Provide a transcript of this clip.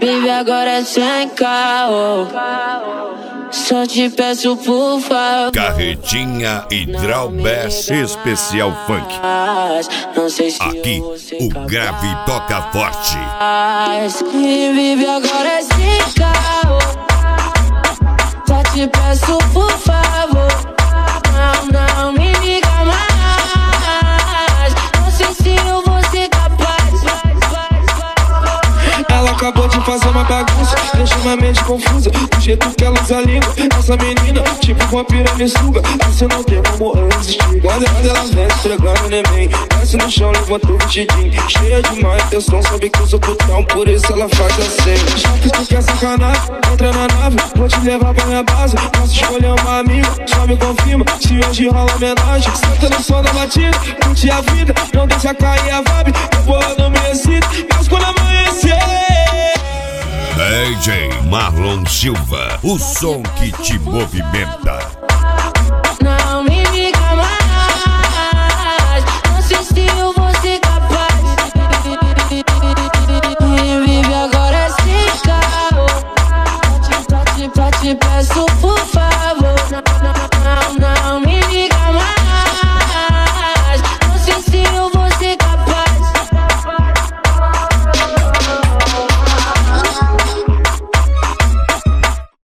Vive agora sem carro, só te peço por favor. Carretinha e Drawbass Especial Funk. Não sei se aqui o grave toca forte. E vive agora sem carro, só te peço por favor. Não me liga mais, não sei se eu vou ser capaz. Ela acabou de fazer uma bagunça, deixa minha mente confusa. Do jeito que ela usa a língua, essa menina, tipo vampira me suga. Você não tem como resistir. Quando ela vem esfregando neném, desce no chão, levanta o vestidinho. Cheia de má intenção, sabe que eu sou putão, por isso ela faz assim. Já que tu quer sacanagem, entra na nave, vou te levar pra minha base. Posso escolher uma amiga, só me confirma se hoje rola homenagem. Senta no som da batida, curte a vida, não deixa cair a vibe. Eu vou lá no meu excito, mas quando amanhecer. DJ Marlon Silva, o som que te movimenta.